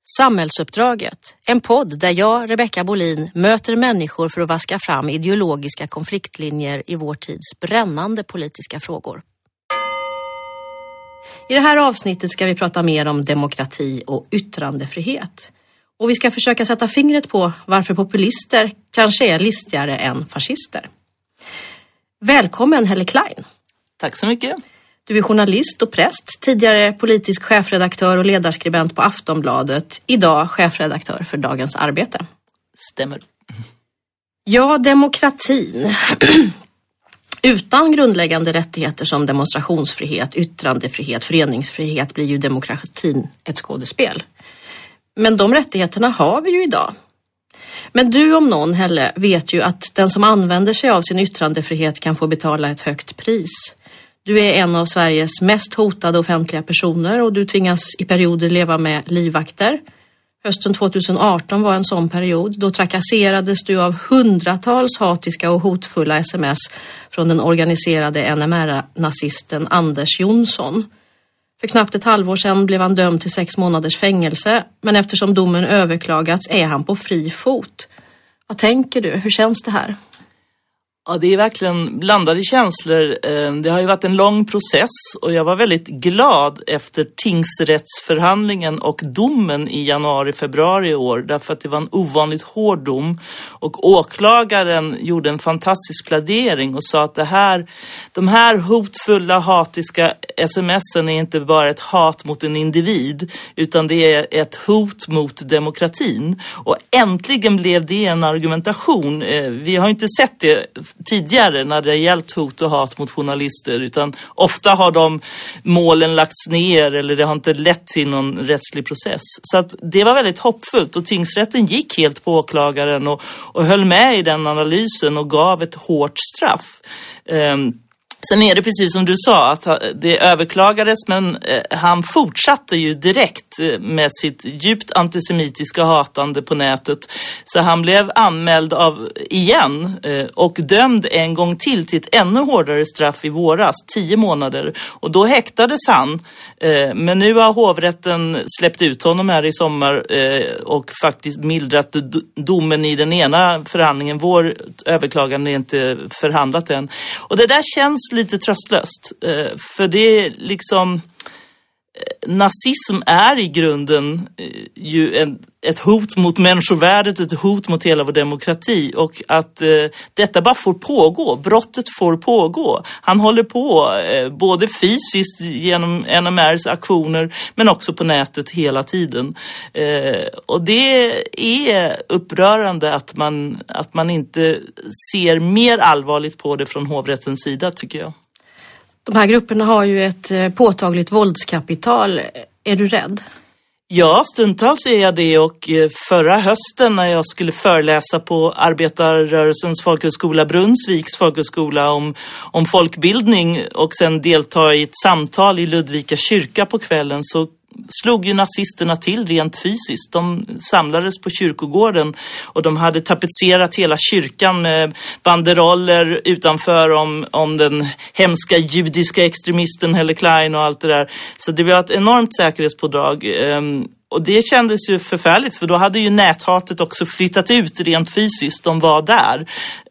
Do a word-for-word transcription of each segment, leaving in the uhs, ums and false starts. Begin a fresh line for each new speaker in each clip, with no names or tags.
Samhällsuppdraget, en podd där jag, Rebecka Bolin, möter människor för att vaska fram ideologiska konfliktlinjer i vår tids brännande politiska frågor. I det här avsnittet ska vi prata mer om demokrati och yttrandefrihet. Och vi ska försöka sätta fingret på varför populister kanske är listigare än fascister. Välkommen Helle Klein.
Tack så mycket.
Du är journalist och präst, tidigare politisk chefredaktör och ledarskribent på Aftonbladet, idag chefredaktör för Dagens Arbete.
Stämmer.
Ja, demokratin. Utan grundläggande rättigheter som demonstrationsfrihet, yttrandefrihet, föreningsfrihet blir ju demokratin ett skådespel. Men de rättigheterna har vi ju idag. Men du om någon, Helle, vet ju att den som använder sig av sin yttrandefrihet kan få betala ett högt pris. Du är en av Sveriges mest hotade offentliga personer och du tvingas i perioder leva med livvakter. Hösten tjugoarton var en sån period. Då trakasserades du av hundratals hatiska och hotfulla sms från den organiserade N M R-nazisten Anders Jonsson. För knappt ett halvår sedan blev han dömd till sex månaders fängelse, men eftersom domen överklagats är han på fri fot. Vad tänker du? Hur känns det här?
Ja, det är verkligen blandade känslor. Det har ju varit en lång process och jag var väldigt glad efter tingsrättsförhandlingen och domen i januari-februari i år. Därför att det var en ovanligt hård dom och åklagaren gjorde en fantastisk plädering och sa att det här, de här hotfulla, hatiska sms'en är inte bara ett hat mot en individ utan det är ett hot mot demokratin. Och äntligen blev det en argumentation. Vi har inte sett det tidigare när det gällt hot och hat mot journalister, utan ofta har de målen lagts ner eller det har inte lett till någon rättslig process. Så att det var väldigt hoppfullt och tingsrätten gick helt på åklagaren och, och höll med i den analysen och gav ett hårt straff. Um, Sen är det precis som du sa att det överklagades, men han fortsatte ju direkt med sitt djupt antisemitiska hatande på nätet. Så han blev anmäld av igen och dömd en gång till till ett ännu hårdare straff i våras, tio månader. Och då häktades han, men nu har hovrätten släppt ut honom här i sommar och faktiskt mildrat domen i den ena förhandlingen. Vår överklagande är inte förhandlat än. Och det där känns lite tröstlöst, för det är liksom nazism är i grunden ju en, ett hot mot människovärdet, ett hot mot hela vår demokrati och att eh, detta bara får pågå, brottet får pågå. Han håller på eh, både fysiskt genom N M R:s aktioner men också på nätet hela tiden. Eh, och det är upprörande att man, att man inte ser mer allvarligt på det från hovrättens sida, tycker jag.
De här grupperna har ju ett påtagligt våldskapital. Är du rädd?
Ja, stundtals är jag det och förra hösten när jag skulle föreläsa på arbetarrörelsens folkhögskola Brunnsviks folkhögskola om, om folkbildning och sen delta i ett samtal i Ludvika kyrka på kvällen så slog ju nazisterna till rent fysiskt. De samlades på kyrkogården och de hade tapetserat hela kyrkan med banderoller utanför om, om den hemska judiska extremisten Helle Klein och allt det där. Så det var ett enormt säkerhetspådrag. Och det kändes ju förfärligt för då hade ju näthatet också flyttat ut rent fysiskt. De var där.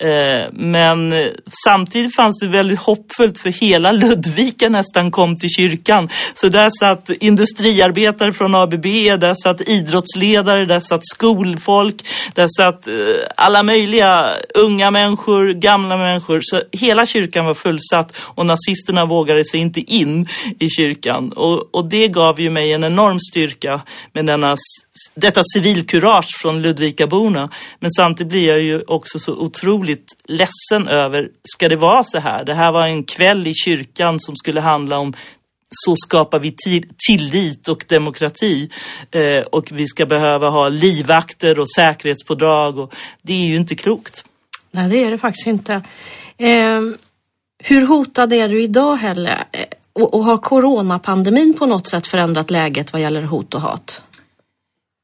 Men samtidigt fanns det väldigt hoppfullt för hela Ludvika nästan kom till kyrkan. Så där satt industriarbetare från A B B, där satt idrottsledare, där satt skolfolk, där satt alla möjliga unga människor, gamla människor. Så hela kyrkan var fullsatt och nazisterna vågade sig inte in i kyrkan. Och, och det gav ju mig en enorm styrka med denna, detta civilkurage från Ludvikaborna. Men samtidigt blir jag ju också så otroligt ledsen över, ska det vara så här? Det här var en kväll i kyrkan som skulle handla om så skapar vi tillit och demokrati eh, och vi ska behöva ha livvakter och säkerhetspådrag och det är ju inte klokt.
Nej, det är det faktiskt inte. Eh, hur hotad är du idag, Helle? Och, och har coronapandemin på något sätt förändrat läget vad gäller hot och hat?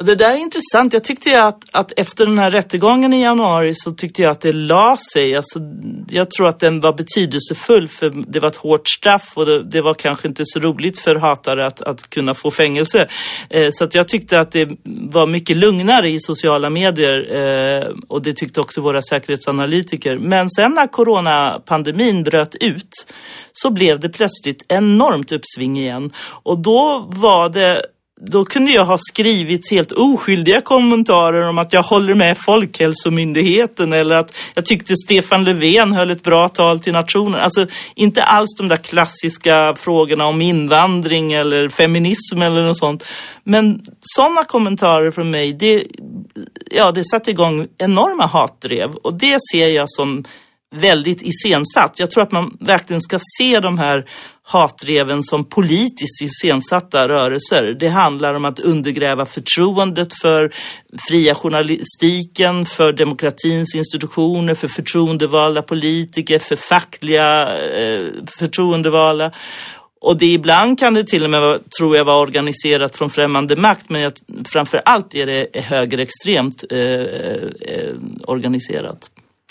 Det där är intressant. Jag tyckte ju att, att efter den här rättegången i januari så tyckte jag att det la sig. Alltså, jag tror att den var betydelsefull för det var ett hårt straff och det, det var kanske inte så roligt för hatare att, att kunna få fängelse. Eh, så att jag tyckte att det var mycket lugnare i sociala medier eh, och det tyckte också våra säkerhetsanalytiker. Men sen när coronapandemin bröt ut så blev det plötsligt enormt uppsving igen. Och då var det Då kunde jag ha skrivit helt oskyldiga kommentarer om att jag håller med Folkhälsomyndigheten eller att jag tyckte Stefan Löfven höll ett bra tal till nationen. Alltså inte alls de där klassiska frågorna om invandring eller feminism eller något sånt. Men sådana kommentarer från mig, det, ja, det satte igång enorma hatdrev och det ser jag som väldigt iscensatt. Jag tror att man verkligen ska se de här hatdreven som politiskt iscensatta rörelser. Det handlar om att undergräva förtroendet för fria journalistiken, för demokratins institutioner, för förtroendevalda politiker, för fackliga eh, förtroendevalda. Och det ibland kan det till och med, tror jag, vara organiserat från främmande makt, men jag, framför allt är det högerextremt eh, eh, organiserat.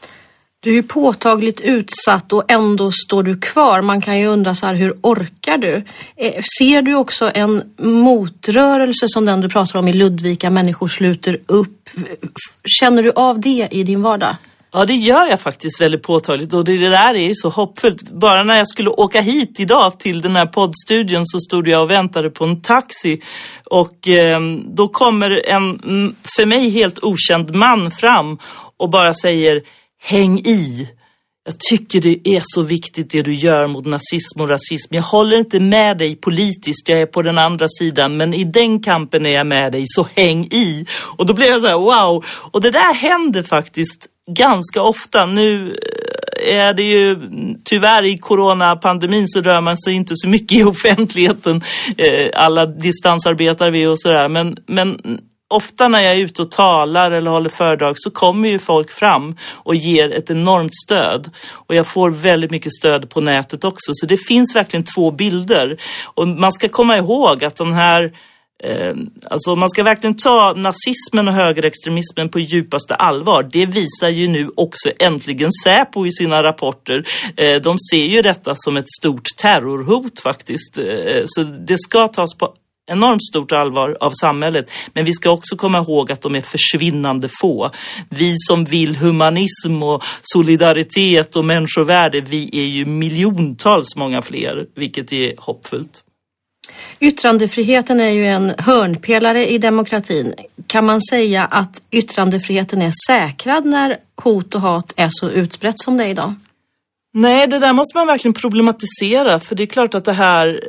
Du är påtagligt utsatt och ändå står du kvar. Man kan ju undra så här, hur orkar du? Ser du också en motrörelse som den du pratar om i Ludvika, människor sluter upp? Känner du av det i din vardag?
Ja, det gör jag faktiskt väldigt påtagligt och det där är ju så hoppfullt. Bara när jag skulle åka hit idag till den här poddstudion så stod jag och väntade på en taxi och eh, då kommer en för mig helt okänd man fram och bara säger: häng i. Jag tycker det är så viktigt det du gör mot nazism och rasism. Jag håller inte med dig politiskt, jag är på den andra sidan. Men i den kampen är jag med dig, så häng i. Och då blev jag så här, wow. Och det där händer faktiskt ganska ofta. Nu är det ju tyvärr i coronapandemin så rör man sig inte så mycket i offentligheten. Alla distansarbetar vi och sådär. Men... men ofta när jag är ute och talar eller håller föredrag så kommer ju folk fram och ger ett enormt stöd. Och jag får väldigt mycket stöd på nätet också. Så det finns verkligen två bilder. Och man ska komma ihåg att de här... Eh, alltså man ska verkligen ta nazismen och högerextremismen på djupaste allvar. Det visar ju nu också äntligen Säpo i sina rapporter. Eh, de ser ju detta som ett stort terrorhot faktiskt. Eh, så det ska tas på enormt stort allvar av samhället. Men vi ska också komma ihåg att de är försvinnande få. Vi som vill humanism och solidaritet och människovärde, vi är ju miljontals många fler, vilket är hoppfullt.
Yttrandefriheten är ju en hörnpelare i demokratin. Kan man säga att yttrandefriheten är säkrad när hot och hat är så utbrett som det är idag?
Nej, det där måste man verkligen problematisera, för det är klart att det här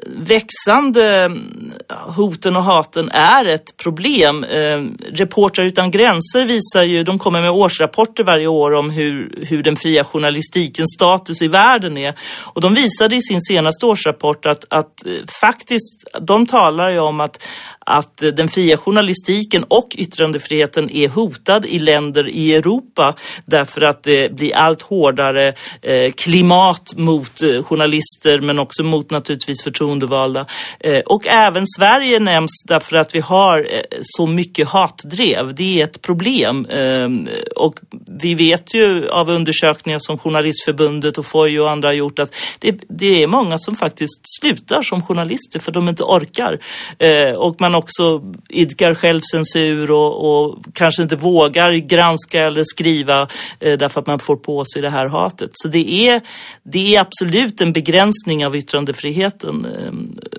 växande hoten och haten är ett problem. Eh, Reportrar utan gränser visar ju, de kommer med årsrapporter varje år om hur, hur den fria journalistikens status i världen är. Och de visade i sin senaste årsrapport att, att faktiskt, de talar ju om att att den fria journalistiken och yttrandefriheten är hotad i länder i Europa därför att det blir allt hårdare eh, klimat mot eh, journalister men också mot naturligtvis förtroendevalda. Eh, och även Sverige nämns därför att vi har eh, så mycket hatdrev. Det är ett problem. Eh, och vi vet ju av undersökningar som Journalistförbundet och F O I och andra har gjort att det, det är många som faktiskt slutar som journalister för de inte orkar. Eh, och man också idkar självcensur och, och kanske inte vågar granska eller skriva eh, därför att man får på sig det här hatet. Så det är, det är absolut en begränsning av yttrandefriheten. Eh,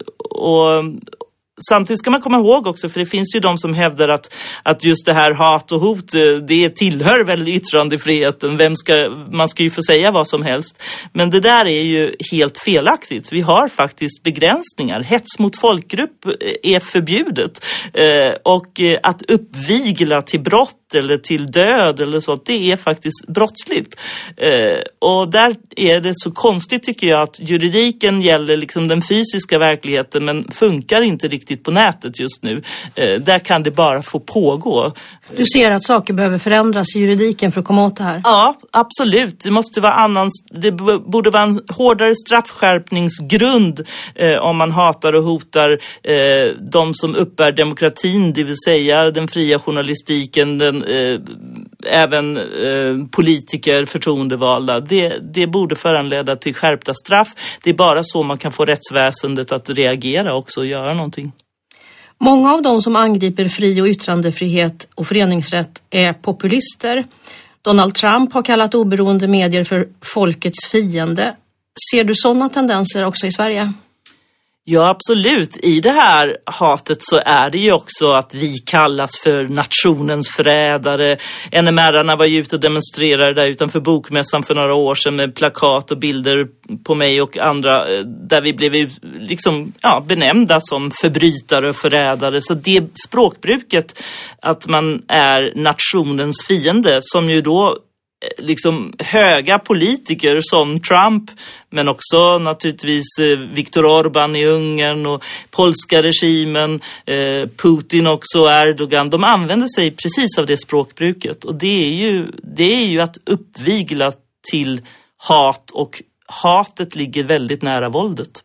och samtidigt ska man komma ihåg också, för det finns ju de som hävdar att, att just det här hat och hot, det tillhör väl yttrandefriheten. Vem ska, man ska ju få säga vad som helst. Men det där är ju helt felaktigt. Vi har faktiskt begränsningar. Hets mot folkgrupp är förbjudet. Och att uppvigla till brott eller till död eller så, det är faktiskt brottsligt. Eh, och där är det så konstigt tycker jag att juridiken gäller liksom den fysiska verkligheten men funkar inte riktigt på nätet just nu. Eh, där kan det bara få pågå.
Du ser att saker behöver förändras i juridiken för att komma åt det här?
Ja, absolut. Det måste vara annan, det borde vara en hårdare straffskärpningsgrund eh, om man hatar och hotar eh, de som uppbär demokratin, det vill säga den fria journalistiken, den, eh, även eh, politiker, förtroendevalda. Det, det borde föranleda till skärpta straff. Det är bara så man kan få rättsväsendet att reagera också och göra någonting.
Många av de som angriper fri- och yttrandefrihet och föreningsrätt är populister. Donald Trump har kallat oberoende medier för folkets fiende. Ser du sådana tendenser också i Sverige?
Ja, absolut. I det här hatet så är det ju också att vi kallas för nationens förrädare. N M R-arna var ju ute och demonstrerade där utanför Bokmässan för några år sedan med plakat och bilder på mig och andra där vi blev liksom, ja, benämnda som förbrytare och förrädare. Så det språkbruket att man är nationens fiende som ju då liksom höga politiker som Trump men också naturligtvis Viktor Orbán i Ungern och polska regimen, eh, Putin också, Erdogan, de använder sig precis av det språkbruket och det är ju, det är ju att uppvigla till hat och hatet ligger väldigt nära våldet.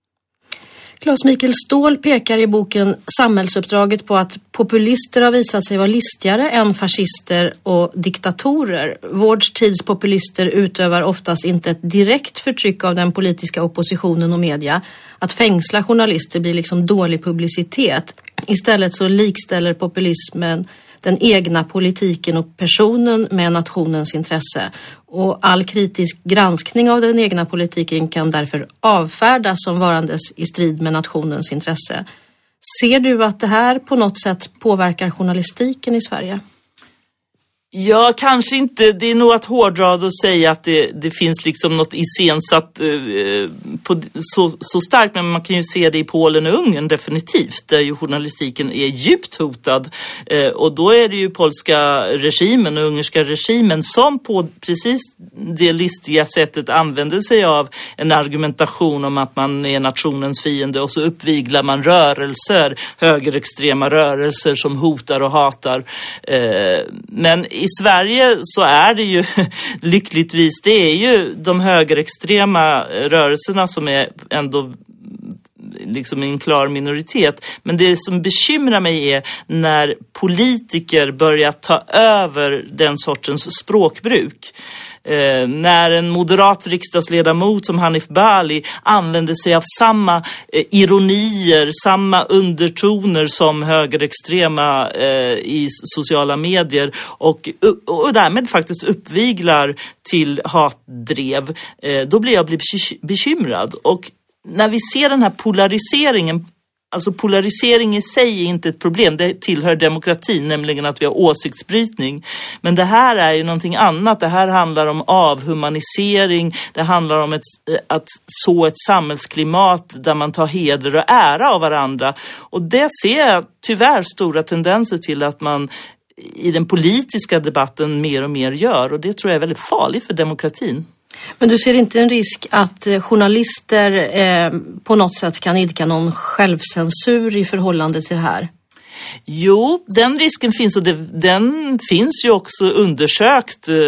Claes-Mikael Ståhl pekar i boken Samhällsuppdraget på att populister har visat sig vara listigare än fascister och diktatorer. Vår tids populister utövar oftast inte ett direkt förtryck av den politiska oppositionen och media. Att fängsla journalister blir liksom dålig publicitet. Istället så likställer populismen den egna politiken och personen med nationens intresse. Och all kritisk granskning av den egna politiken kan därför avfärdas som varandes i strid med nationens intresse. Ser du att det här på något sätt påverkar journalistiken i Sverige?
Ja, kanske inte. Det är nog att hårdra och säga att det, det finns liksom något iscensatt eh, på, så, så starkt. Men man kan ju se det i Polen och Ungern definitivt. Där ju journalistiken är djupt hotad. Eh, och då är det ju polska regimen och ungerska regimen som på precis det listiga sättet använder sig av en argumentation om att man är nationens fiende. Och så uppviglar man rörelser, högerextrema rörelser som hotar och hatar. Eh, men i Sverige så är det ju lyckligtvis, det är ju de högerextrema rörelserna som är ändå liksom en klar minoritet. Men det som bekymrar mig är när politiker börjar ta över den sortens språkbruk. Eh, när en moderat riksdagsledamot som Hanif Bali använder sig av samma eh, ironier, samma undertoner som högerextrema eh, i sociala medier och, och därmed faktiskt uppviglar till hatdrev, eh, då blir jag blir bekymrad. Och när vi ser den här polariseringen, alltså polarisering i sig är inte ett problem, det tillhör demokratin, nämligen att vi har åsiktsbrytning. Men det här är ju någonting annat, det här handlar om avhumanisering, det handlar om ett, att så ett samhällsklimat där man tar heder och ära av varandra. Och det ser jag tyvärr stora tendenser till att man i den politiska debatten mer och mer gör, och det tror jag är väldigt farligt för demokratin.
Men du ser inte en risk att journalister eh, på något sätt kan idka någon självcensur i förhållande till det här?
Jo, den risken finns och det, den finns ju också undersökt eh,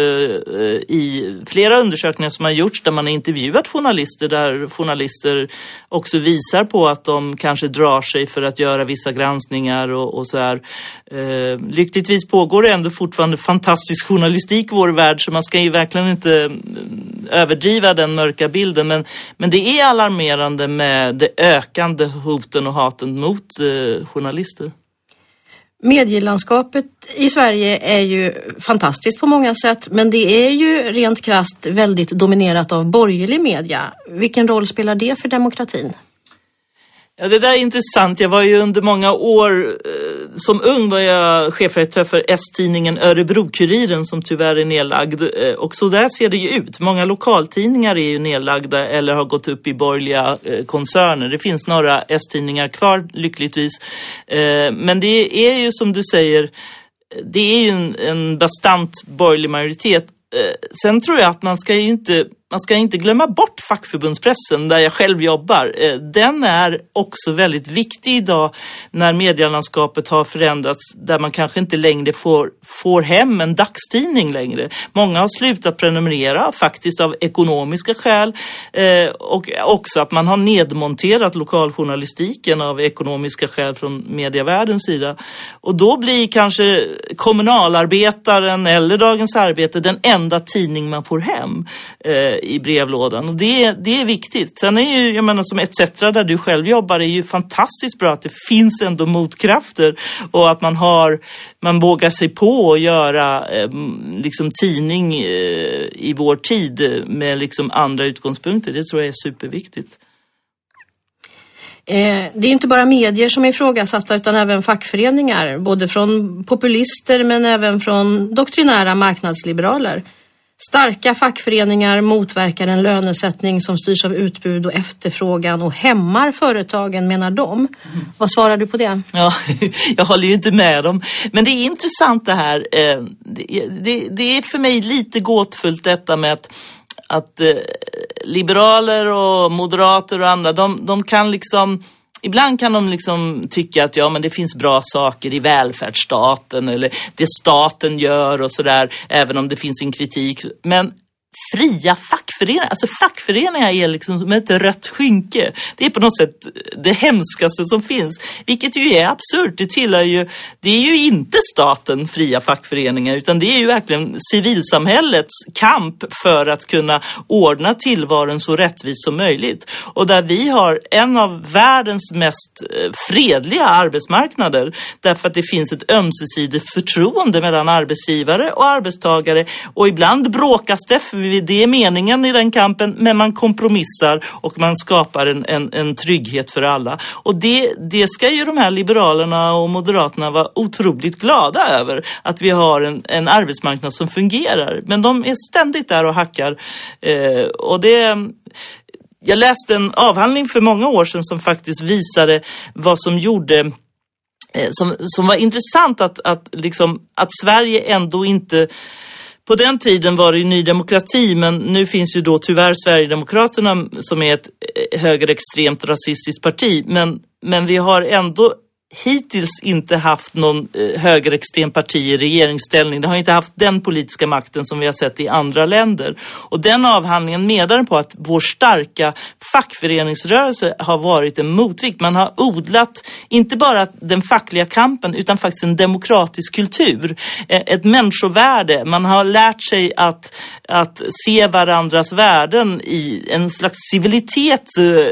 i flera undersökningar som har gjorts där man har intervjuat journalister, där journalister också visar på att de kanske drar sig för att göra vissa granskningar och, och så här. Eh, lyckligtvis pågår det ändå fortfarande fantastisk journalistik i vår värld, så man ska ju verkligen inte överdriva den mörka bilden, men, men det är alarmerande med det ökande hoten och haten mot eh, journalister.
Medielandskapet i Sverige är ju fantastiskt på många sätt, men det är ju rent krasst väldigt dominerat av borgerlig media. Vilken roll spelar det för demokratin?
Ja, det där är intressant. Jag var ju under många år, eh, som ung var jag chefredaktör för S-tidningen Örebro-Kuriren som tyvärr är nedlagd. Eh, och så där ser det ju ut. Många lokaltidningar är ju nedlagda eller har gått upp i borgerliga eh, koncerner. Det finns några S-tidningar kvar lyckligtvis. Eh, men det är ju som du säger det är ju en, en bastant borgerlig majoritet. Sen tror jag att man ska ju inte, man ska inte glömma bort fackförbundspressen där jag själv jobbar. Den är också väldigt viktig idag när medielandskapet har förändrats, där man kanske inte längre får, får hem en dagstidning längre. Många har slutat prenumerera faktiskt av ekonomiska skäl, och också att man har nedmonterat lokaljournalistiken av ekonomiska skäl från medievärldens sida. Och då blir kanske Kommunalarbetaren eller Dagens Arbete den enda tidning man får hem i brevlådan, och det, det är viktigt. Sen är ju, jag menar, som et cetera där du själv jobbar, är ju fantastiskt bra att det finns ändå motkrafter och att man har, man vågar sig på att göra eh, liksom tidning eh, i vår tid med liksom andra utgångspunkter. Det tror jag är superviktigt.
Eh, det är inte bara medier som är ifrågasatta utan även fackföreningar, både från populister men även från doktrinära marknadsliberaler. Starka fackföreningar motverkar en lönesättning som styrs av utbud och efterfrågan och hämmar företagen, menar de. Mm. Vad svarar du på det?
Ja, jag håller ju inte med dem. Men det är intressant det här. Det, det, det är för mig lite gåtfullt detta med att, att liberaler och moderater och andra, de, de kan liksom... Ibland kan de liksom tycka att ja, men det finns bra saker i välfärdsstaten eller det staten gör och sådär, även om det finns en kritik. Men fria fackföreningar, alltså fackföreningar är liksom som ett rött skynke. Det är på något sätt det hemskaste som finns, vilket ju är absurt. Det tillhör ju, det är ju inte staten, fria fackföreningar, utan det är ju verkligen civilsamhällets kamp för att kunna ordna tillvaron så rättvist som möjligt. Och där vi har en av världens mest fredliga arbetsmarknader, därför att det finns ett ömsesidigt förtroende mellan arbetsgivare och arbetstagare, och ibland bråkas det, för det är meningen i den kampen, men man kompromissar och man skapar en, en, en trygghet för alla. Och det, det ska ju de här liberalerna och moderaterna vara otroligt glada över, att vi har en, en arbetsmarknad som fungerar. Men de är ständigt där och hackar. Eh, och det... Jag läste en avhandling för många år sedan som faktiskt visade vad som gjorde... Som, som var intressant att, att, liksom, att Sverige ändå inte... På den tiden var det ju Ny Demokrati, men nu finns ju då tyvärr Sverigedemokraterna som är ett högerextremt rasistiskt parti. Men, men vi har ändå hittills inte haft någon högerextrem parti i regeringsställning. Det har inte haft den politiska makten som vi har sett i andra länder. Och den avhandlingen menar på att vår starka fackföreningsrörelse har varit en motvikt. Man har odlat inte bara den fackliga kampen utan faktiskt en demokratisk kultur. Ett människovärde. Man har lärt sig att, att se varandras värden i en slags civilitet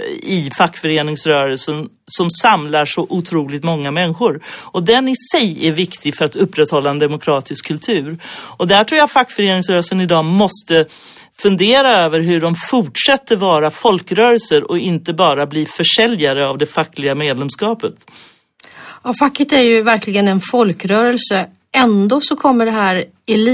i fackföreningsrörelsen som samlar så otroligt många människor. Och den i sig är viktig för att upprätthålla en demokratisk kultur. Och där tror jag fackföreningsrörelsen idag måste fundera över hur de fortsätter vara folkrörelser och inte bara bli försäljare av det fackliga medlemskapet.
Ja, facket är ju verkligen en folkrörelse. Ändå så kommer det här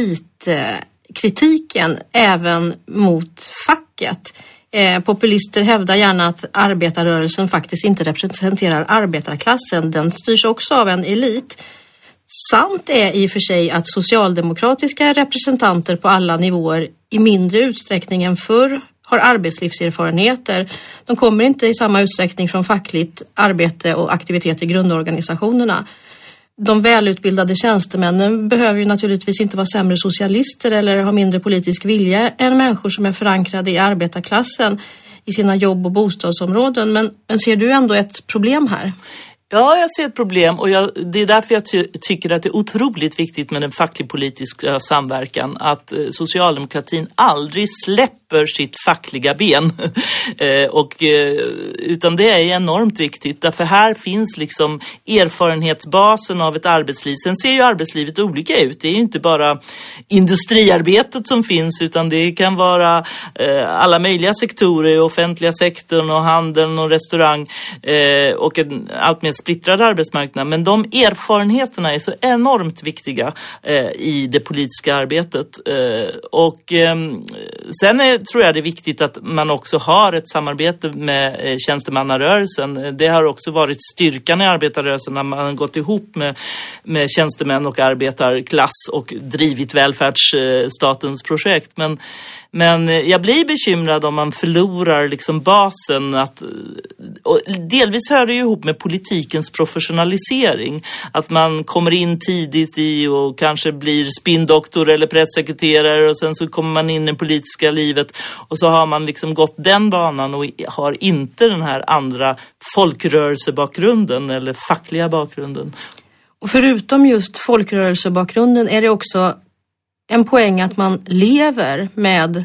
elitkritiken även mot facket. Eh, populister hävdar gärna att arbetarrörelsen faktiskt inte representerar arbetarklassen. Den styrs också av en elit. Sant är i och för sig att socialdemokratiska representanter på alla nivåer i mindre utsträckning än förr har arbetslivserfarenheter. De kommer inte i samma utsträckning från fackligt arbete och aktivitet i grundorganisationerna. De välutbildade tjänstemännen behöver ju naturligtvis inte vara sämre socialister eller ha mindre politisk vilja än människor som är förankrade i arbetarklassen i sina jobb- och bostadsområden. Men, men ser du ändå ett problem här?
Ja, jag ser ett problem, och jag, det är därför jag ty- tycker att det är otroligt viktigt med den facklig-politiska samverkan. Att eh, socialdemokratin aldrig släpper sitt fackliga ben. eh, och, eh, utan det är enormt viktigt. Därför här finns liksom erfarenhetsbasen av ett arbetsliv. Sen ser ju arbetslivet olika ut. Det är ju inte bara industriarbetet som finns, utan det kan vara eh, alla möjliga sektorer, offentliga sektorn och handeln och restaurang eh, och en allt mer splittrad arbetsmarknad, men de erfarenheterna är så enormt viktiga eh, i det politiska arbetet. Eh, och eh, sen är, tror jag det är viktigt att man också har ett samarbete med tjänstemannarörelsen. Det har också varit styrkan i arbetarrörelsen när man har gått ihop med, med tjänstemän och arbetarklass och drivit välfärdsstatens projekt. Men, men jag blir bekymrad om man förlorar liksom basen. Att, och delvis hör det ju ihop med politikens professionalisering. Att man kommer in tidigt i och kanske blir spindoktor eller presssekreterare och sen så kommer man in i det politiska livet och så har man liksom gått den banan och har inte den här andra folkrörelsebakgrunden eller fackliga bakgrunden.
Och förutom just folkrörelsebakgrunden är det också en poäng att man lever med,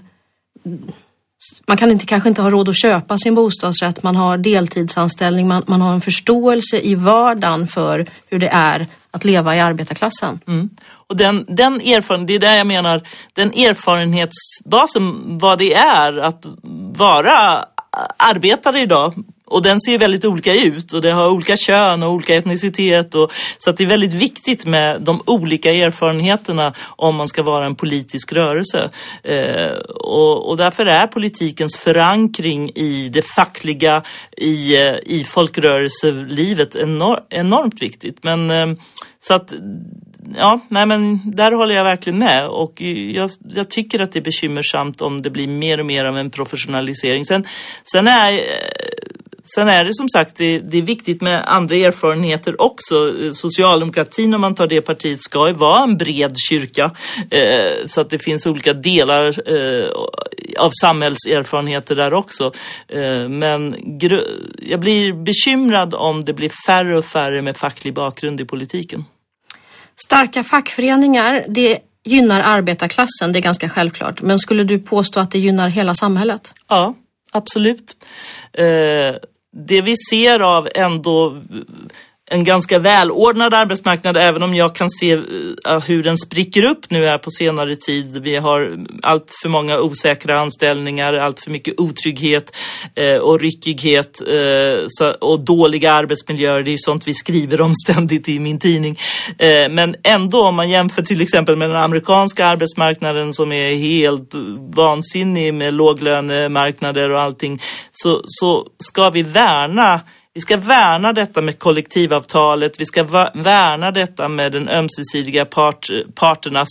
man kan inte, kanske inte ha råd att köpa sin bostadsrätt, man har deltidsanställning, man, man har en förståelse i vardagen för hur det är att leva i arbetarklassen. Mm.
Och den, den erfarenhet, det är där jag menar, den erfarenhetsbasen, vad det är att vara arbetare idag. Och den ser väldigt olika ut och det har olika kön och olika etnicitet. Och, så att det är väldigt viktigt med de olika erfarenheterna om man ska vara en politisk rörelse. Eh, och, och därför är politikens förankring i det fackliga, i, i folkrörelselivet enor- enormt viktigt. Men eh, så att... Ja, nej men där håller jag verkligen med och jag, jag tycker att det är bekymmersamt om det blir mer och mer av en professionalisering. Sen, sen, är, sen är det som sagt, det, det är viktigt med andra erfarenheter också. Socialdemokratin, om man tar det partiet, ska ju vara en bred kyrka eh, så att det finns olika delar eh, av samhällserfarenheter där också. Eh, men gr- jag blir bekymrad om det blir färre och färre med facklig bakgrund i politiken.
Starka fackföreningar, det gynnar arbetarklassen, det är ganska självklart. Men skulle du påstå att det gynnar hela samhället?
Ja, absolut. Eh, det vi ser av ändå en ganska välordnad arbetsmarknad, även om jag kan se uh, hur den spricker upp nu här på senare tid. Vi har allt för många osäkra anställningar, allt för mycket otrygghet uh, och ryckighet uh, så, och dåliga arbetsmiljöer. Det är ju sånt vi skriver om ständigt i min tidning. Uh, men ändå, om man jämför till exempel med den amerikanska arbetsmarknaden som är helt vansinnig med låglönemarknader och allting, så, så ska vi värna Vi ska värna detta med kollektivavtalet, vi ska värna detta med den ömsesidiga part, parternas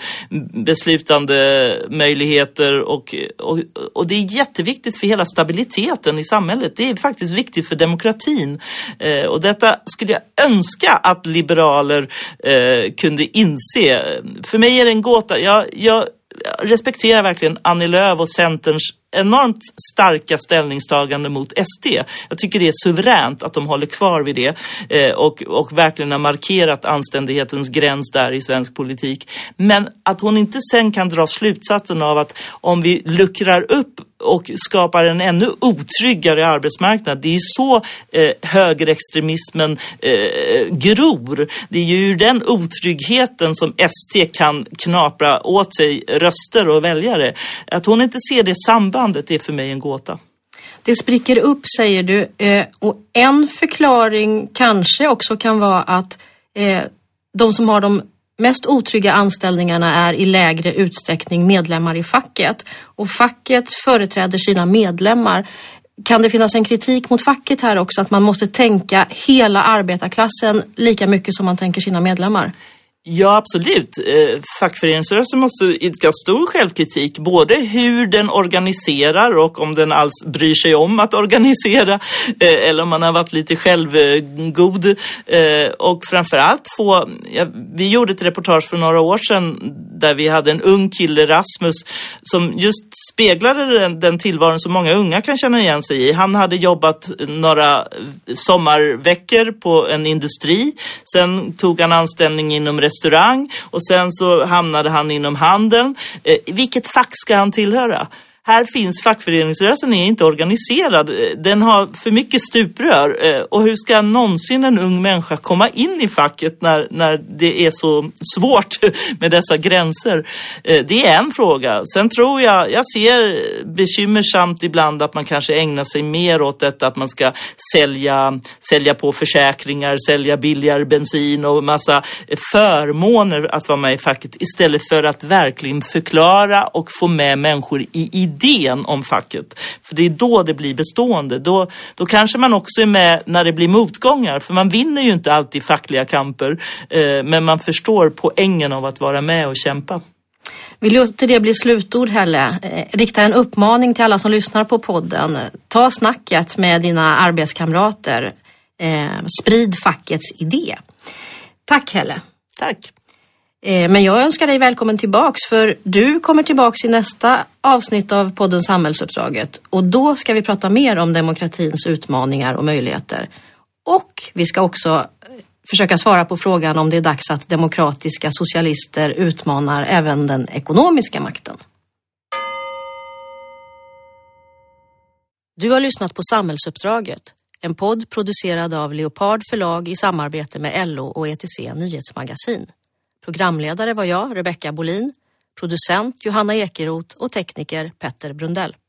beslutande möjligheter och, och, och det är jätteviktigt för hela stabiliteten i samhället. Det är faktiskt viktigt för demokratin eh, och detta skulle jag önska att liberaler eh, kunde inse. För mig är det en gåta. Jag, jag respekterar verkligen Annie Lööf och Centerns enormt starka ställningstagande mot S D. Jag tycker det är suveränt att de håller kvar vid det eh, och, och verkligen har markerat anständighetens gräns där i svensk politik. Men att hon inte sen kan dra slutsatsen av att om vi luckrar upp och skapar en ännu otryggare arbetsmarknad, det är ju så eh, högerextremismen eh, gror. Det är ju den otryggheten som S D kan knapra åt sig röster och väljare. Att hon inte ser det sambandet är för mig en gåta.
Det spricker upp, säger du. Eh, och en förklaring kanske också kan vara att eh, de som har de mest otrygga anställningarna är i lägre utsträckning medlemmar i facket. Och facket företräder sina medlemmar. Kan det finnas en kritik mot facket här också? Att man måste tänka hela arbetarklassen lika mycket som man tänker sina medlemmar?
Ja, absolut. Eh, fackföreningsrörelsen måste idka stor självkritik. Både hur den organiserar och om den alls bryr sig om att organisera. Eh, eller om man har varit lite självgod. Eh, och framförallt få... Ja, vi gjorde ett reportage för några år sedan där vi hade en ung kille, Rasmus, som just speglade den, den tillvaron som många unga kan känna igen sig i. Han hade jobbat några sommarveckor på en industri. Sen tog han anställning inom restaurang och sen så hamnade han inom handeln. Eh, vilket fack ska han tillhöra? Här finns fackföreningsrörelsen är inte organiserad. Den har för mycket stuprör. Och hur ska någonsin en ung människa komma in i facket när, när det är så svårt med dessa gränser? Det är en fråga. Sen tror jag, jag ser bekymmersamt ibland att man kanske ägnar sig mer åt detta. Att man ska sälja, sälja på försäkringar, sälja billigare bensin och massa förmåner att vara med i facket. Istället för att verkligen förklara och få med människor i idén. idén om facket. För det är då det blir bestående. Då, då kanske man också är med när det blir motgångar. För man vinner ju inte alltid fackliga kamper. Eh, men man förstår poängen av att vara med och kämpa.
Vi låter det bli slutord, Helle. Eh, riktar en uppmaning till alla som lyssnar på podden. Ta snacket med dina arbetskamrater. Eh, sprid fackets idé. Tack, Helle.
Tack.
Eh, men jag önskar dig välkommen tillbaks, för du kommer tillbaks i nästa avsnitt av podden Samhällsuppdraget. Och då ska vi prata mer om demokratins utmaningar och möjligheter. Och vi ska också försöka svara på frågan om det är dags att demokratiska socialister utmanar även den ekonomiska makten. Du har lyssnat på Samhällsuppdraget, en podd producerad av Leopard förlag i samarbete med L O och E T C Nyhetsmagasin. Programledare var jag, Rebecka Bolin, producent Johanna Ekeroth och tekniker Petter Brundell.